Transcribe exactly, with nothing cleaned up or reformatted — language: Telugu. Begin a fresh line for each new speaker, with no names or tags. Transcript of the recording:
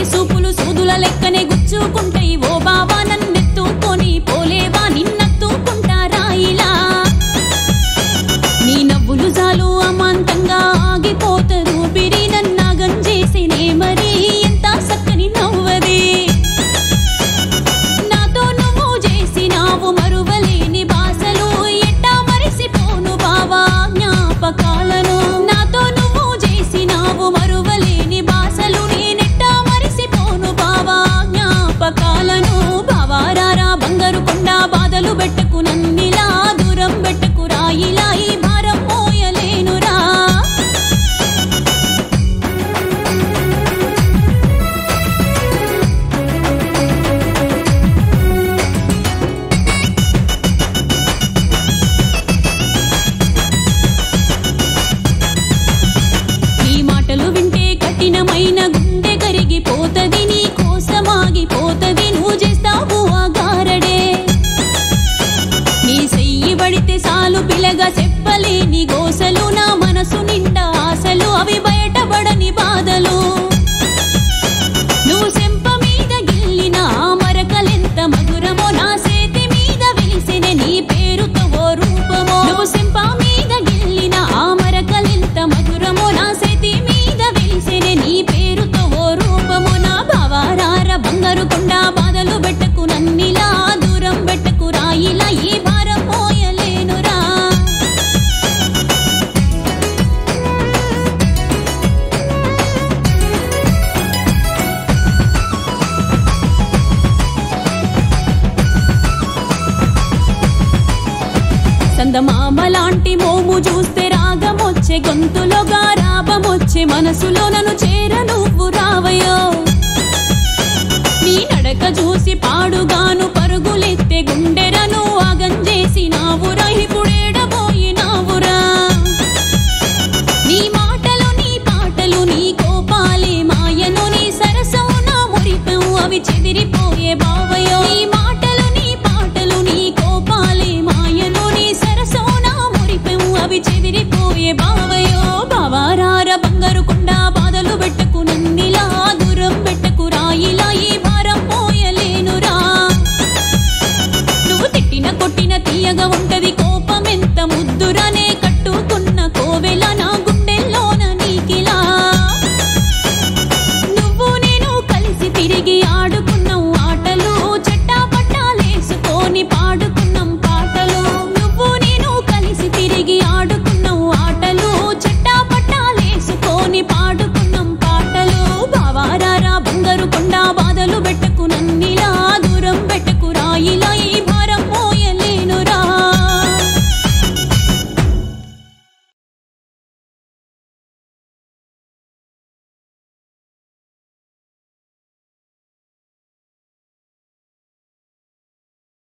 సూపులు సూదుల లెక్కనే గుచ్చుకుంటాయి ఓ బావా నన్నెత్తుకొని పోలేవా నిన్నెత్తుకుంటారా ఇలా నీ నవ్వులు జాలు అమాంతంగా ఆగిపోతరు పిరి నన్నాగం చేసినే మరి ఎంత సక్కని నవ్వది నాతో నువ్వు చేసినావు మరువలేని బాసలు ఎట్టా మరిసిపోను బావా జ్ఞాపకాలను నాతో నువ్వు చేసినావు మరువలేని బాసలు నేనెట్టా మరిసిపోను బావా జ్ఞాపకాలను బావారారా బంగారు కొండ బాధలు పెట్టకు నన్నిలా దూరం పెట్టకు రాయిలా ఈ భారం మోయలేనురా నీ మాటలు వింటే కఠినమైన గుండె కరిగిపోతది నీ కోసమాగిపోతది నువ్వు చేస్తావు ఆ గారడే నీ చెయ్యి పడితే సాలు పిలగా చెప్పలేని గోసలు నా మనసు నిండా ఆశలు అవి బయటపడని బాధలు నువ్వు చెంప మీద గిల్లిన ఆ మరకలెంత మధురమో నా చేతి మీద వెలిసిన నీ పేరుతో ఓ రూపమో నువ్వు చెంప మీద గిల్లిన ఆ మరకలెంత మధురమో నా చేతి మీద వెలిసిన నీ పేరుతో ఓ రూపమో నా బావారార బంగారు కొండ బాధలు పెట్టకు నన్నిలా దూరం పెట్టకు రాయిలా ఈ భారం మోయలేనురా సందమామలాంటి మోము చూస్తే రాగమొచ్చే గొంతులోగా రాపమొచ్చే మనసులో నన్ను చేర నువ్వు రావయో నీ నడక చూసి పాడుగాను పరుగులెత్తే గుండెరను ఆగం చేసినావురా ఇప్పుడేడబోయినావురా నీ మాటలు నీ పాటలు నీ కోపాలే మాయను నీ సరసం నా మురిపం అవి చెదిరిపోయే బావయో నీ మాటలు నీ పాటలు నీ కోపాలే మాయను నీ సరసం నా మురిపం అవి చెదిరిపోయే బావయో బావారా